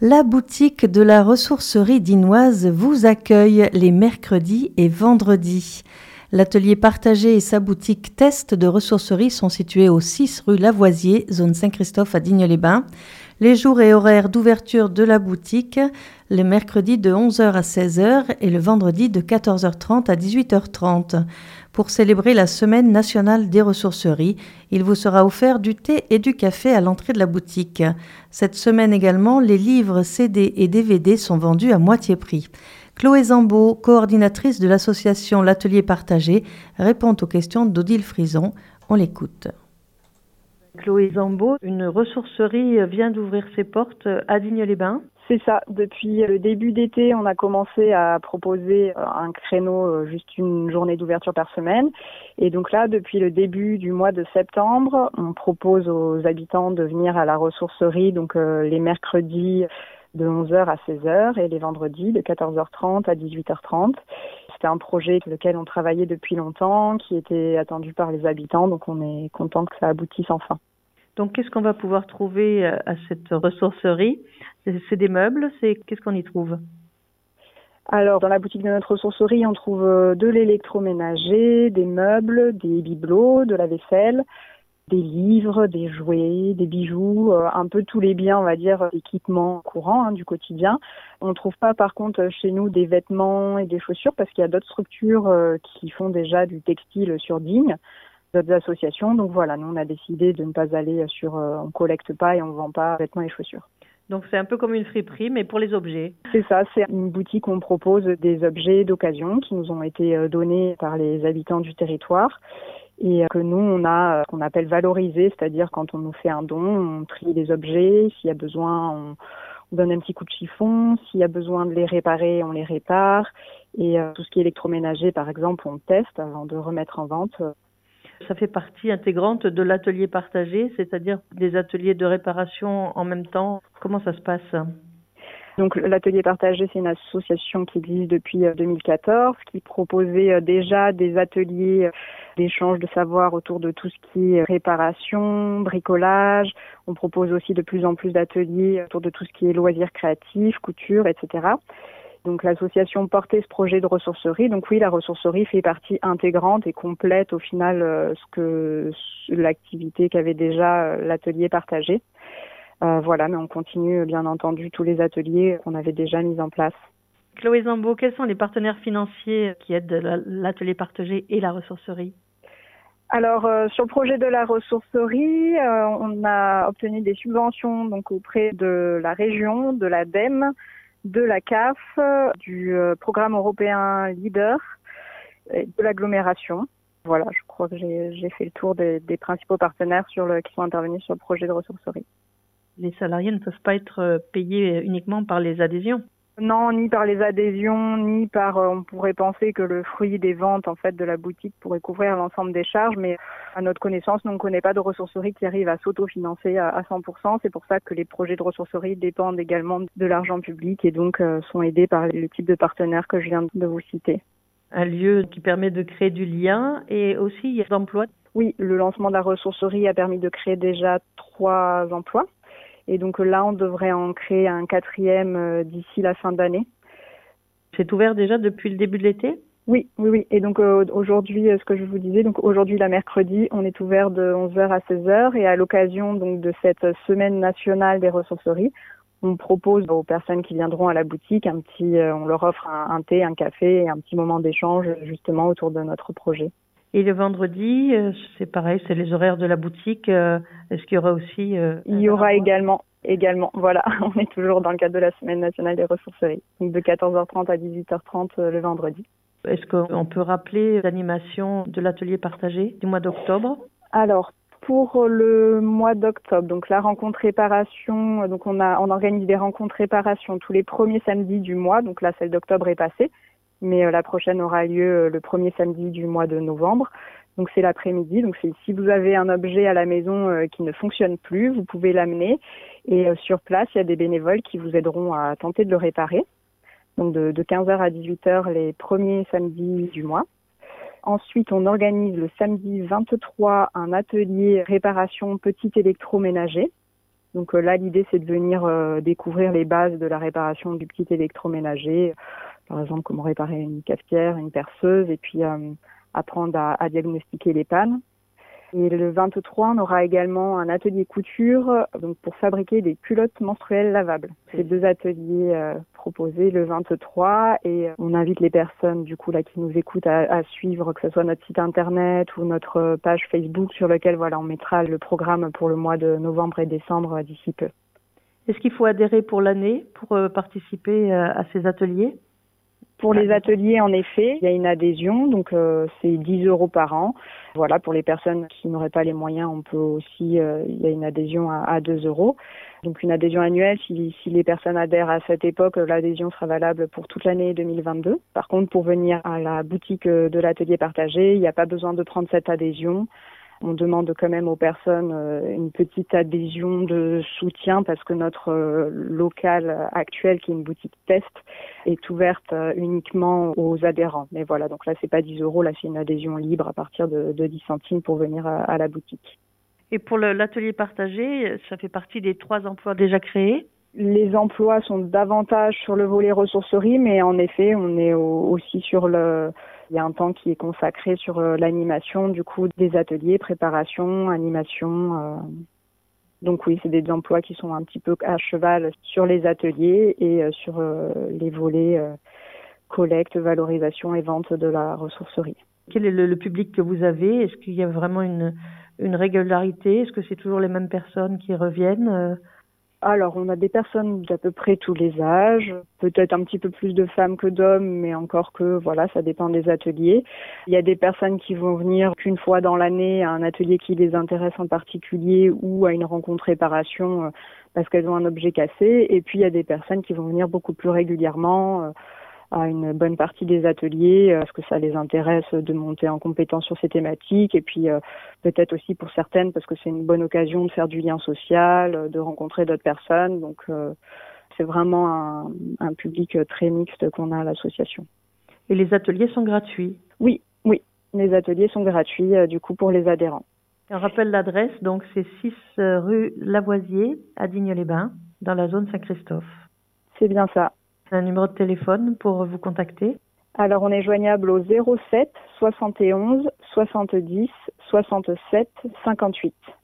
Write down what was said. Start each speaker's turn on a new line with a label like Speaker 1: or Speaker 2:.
Speaker 1: La boutique de la ressourcerie dinoise vous accueille les mercredis et vendredis. L'atelier partagé et sa boutique test de ressourcerie sont situés au 6 rue Lavoisier, zone Saint-Christophe à Digne-les-Bains. Les jours et horaires d'ouverture de la boutique, le mercredi de 11h à 16h et le vendredi de 14h30 à 18h30. Pour célébrer la Semaine nationale des ressourceries, il vous sera offert du thé et du café à l'entrée de la boutique. Cette semaine également, les livres CD et DVD sont vendus à moitié prix. Chloé Zambeau, coordinatrice de l'association L'Atelier Partagé, répond aux questions d'Odile Frison. On l'écoute. Chloé Zambeau, une ressourcerie vient d'ouvrir ses portes à Digne-les-Bains.
Speaker 2: C'est ça. Depuis le début d'été, on a commencé à proposer un créneau, juste une journée d'ouverture par semaine. Et donc là, depuis le début du mois de septembre, on propose aux habitants de venir à la ressourcerie, donc les mercredis de 11h à 16h et les vendredis de 14h30 à 18h30. C'était un projet sur lequel on travaillait depuis longtemps, qui était attendu par les habitants, donc on est content que ça aboutisse enfin.
Speaker 1: Donc, qu'est-ce qu'on va pouvoir trouver à cette ressourcerie ? C'est des meubles, qu'est-ce qu'on y trouve ?
Speaker 2: Alors, dans la boutique de notre ressourcerie, on trouve de l'électroménager, des meubles, des bibelots, de la vaisselle, des livres, des jouets, des bijoux, un peu tous les biens, on va dire, équipements courants du quotidien. On ne trouve pas, par contre, chez nous des vêtements et des chaussures parce qu'il y a d'autres structures qui font déjà du textile sur Digne, d'autres associations. Donc voilà, nous, on a décidé de ne pas aller on collecte pas et on vend pas vêtements et chaussures.
Speaker 1: Donc c'est un peu comme une friperie, mais pour les objets.
Speaker 2: C'est ça, c'est une boutique où on propose des objets d'occasion qui nous ont été donnés par les habitants du territoire et que nous, on a ce qu'on appelle valoriser, c'est-à-dire quand on nous fait un don, on trie les objets, s'il y a besoin, on donne un petit coup de chiffon, s'il y a besoin de les réparer, on les répare et tout ce qui est électroménager, par exemple, on teste avant de remettre en vente.
Speaker 1: Ça fait partie intégrante de l'atelier partagé, c'est-à-dire des ateliers de réparation en même temps. Comment ça se passe ?
Speaker 2: Donc l'atelier partagé, c'est une association qui existe depuis 2014, qui proposait déjà des ateliers d'échange de savoir autour de tout ce qui est réparation, bricolage. On propose aussi de plus en plus d'ateliers autour de tout ce qui est loisirs créatifs, couture, etc. Donc l'association portait ce projet de ressourcerie. Donc oui, la ressourcerie fait partie intégrante et complète au final l'activité qu'avait déjà l'atelier partagé. Voilà, mais on continue bien entendu tous les ateliers qu'on avait déjà mis en place.
Speaker 1: Chloé Zambeau, quels sont les partenaires financiers qui aident l'atelier partagé et la ressourcerie ?
Speaker 2: Alors sur le projet de la ressourcerie, on a obtenu des subventions donc auprès de la région, de l'ADEME, de la CAF, du programme européen LEADER et de l'agglomération. Voilà, je crois que j'ai fait le tour des principaux partenaires qui sont intervenus sur le projet de ressourcerie.
Speaker 1: Les salariés ne peuvent pas être payés uniquement par les adhésions ?
Speaker 2: Non, ni par les adhésions, ni par, on pourrait penser que le fruit des ventes en fait de la boutique pourrait couvrir l'ensemble des charges, mais à notre connaissance, nous on ne connaît pas de ressourcerie qui arrive à s'autofinancer à 100%. C'est pour ça que les projets de ressourcerie dépendent également de l'argent public et donc sont aidés par le type de partenaires que je viens de vous citer.
Speaker 1: Un lieu qui permet de créer du lien et aussi d'emploi.
Speaker 2: Oui, le lancement de la ressourcerie a permis de créer déjà 3 emplois. Et donc là, on devrait en créer un 4e d'ici la fin d'année.
Speaker 1: C'est ouvert déjà depuis le début de l'été ?
Speaker 2: Oui. Et donc aujourd'hui, ce que je vous disais, donc aujourd'hui, la mercredi, on est ouvert de 11h à 16h. Et à l'occasion donc de cette semaine nationale des ressourceries, on propose aux personnes qui viendront à la boutique on leur offre un thé, un café et un petit moment d'échange justement autour de notre projet.
Speaker 1: Et le vendredi, c'est pareil, c'est les horaires de la boutique. Est-ce qu'il y aura aussi...
Speaker 2: Il y aura également, voilà, on est toujours dans le cadre de la Semaine nationale des ressourceries. Donc de 14h30 à 18h30 le vendredi.
Speaker 1: Est-ce qu'on peut rappeler l'animation de l'atelier partagé du mois d'octobre ?
Speaker 2: Alors, pour le mois d'octobre, donc la rencontre réparation, donc on organise des rencontres réparation tous les premiers samedis du mois. Donc là, celle d'octobre est passée. Mais la prochaine aura lieu le premier samedi du mois de novembre. Donc c'est l'après-midi. Donc si vous avez un objet à la maison qui ne fonctionne plus, vous pouvez l'amener. Et sur place, il y a des bénévoles qui vous aideront à tenter de le réparer. Donc de 15h à 18h les premiers samedis du mois. Ensuite, on organise le samedi 23 un atelier réparation petit électroménager. Donc là, l'idée, c'est de venir découvrir les bases de la réparation du petit électroménager, par exemple comment réparer une cafetière, une perceuse, et puis apprendre à diagnostiquer les pannes. Et le 23, on aura également un atelier couture donc pour fabriquer des culottes menstruelles lavables. C'est 2 ateliers proposés le 23 et on invite les personnes du coup là qui nous écoutent à suivre que ce soit notre site internet ou notre page Facebook sur lequel on mettra le programme pour le mois de novembre et décembre d'ici peu.
Speaker 1: Est-ce qu'il faut adhérer pour l'année pour participer à ces ateliers ?
Speaker 2: Pour les ateliers, en effet, il y a une adhésion, donc c'est 10 € par an. Voilà, pour les personnes qui n'auraient pas les moyens, on peut aussi, il y a une adhésion à 2 €. Donc une adhésion annuelle, si les personnes adhèrent à cette époque, l'adhésion sera valable pour toute l'année 2022. Par contre, pour venir à la boutique de l'atelier partagé, il n'y a pas besoin de prendre cette adhésion. On demande quand même aux personnes une petite adhésion de soutien parce que notre local actuel, qui est une boutique test, est ouverte uniquement aux adhérents. Mais voilà, donc là, c'est pas 10 €, là, c'est une adhésion libre à partir de 10 centimes pour venir à la boutique.
Speaker 1: Et pour l'atelier partagé, ça fait partie des 3 emplois déjà créés ?
Speaker 2: Les emplois sont davantage sur le volet ressourcerie, mais en effet, on est aussi sur il y a un temps qui est consacré sur l'animation, du coup, des ateliers, préparation, animation. Donc oui, c'est des emplois qui sont un petit peu à cheval sur les ateliers et sur les volets collecte, valorisation et vente de la ressourcerie.
Speaker 1: Quel est le public que vous avez ? Est-ce qu'il y a vraiment une régularité ? Est-ce que c'est toujours les mêmes personnes qui reviennent ?
Speaker 2: Alors, on a des personnes d'à peu près tous les âges, peut-être un petit peu plus de femmes que d'hommes, mais encore que, ça dépend des ateliers. Il y a des personnes qui vont venir qu'une fois dans l'année à un atelier qui les intéresse en particulier ou à une rencontre réparation parce qu'elles ont un objet cassé. Et puis, il y a des personnes qui vont venir beaucoup plus régulièrement à une bonne partie des ateliers parce que ça les intéresse de monter en compétence sur ces thématiques et puis peut-être aussi pour certaines parce que c'est une bonne occasion de faire du lien social, de rencontrer d'autres personnes. Donc c'est vraiment un public très mixte qu'on a à l'association.
Speaker 1: Et les ateliers sont gratuits ?
Speaker 2: Oui, les ateliers sont gratuits du coup pour les adhérents.
Speaker 1: On rappelle l'adresse, donc c'est 6 rue Lavoisier à Digne-les-Bains dans la zone Saint-Christophe.
Speaker 2: C'est bien ça.
Speaker 1: Un numéro de téléphone pour vous contacter?
Speaker 2: Alors, on est joignable au 07 71 70 67 58.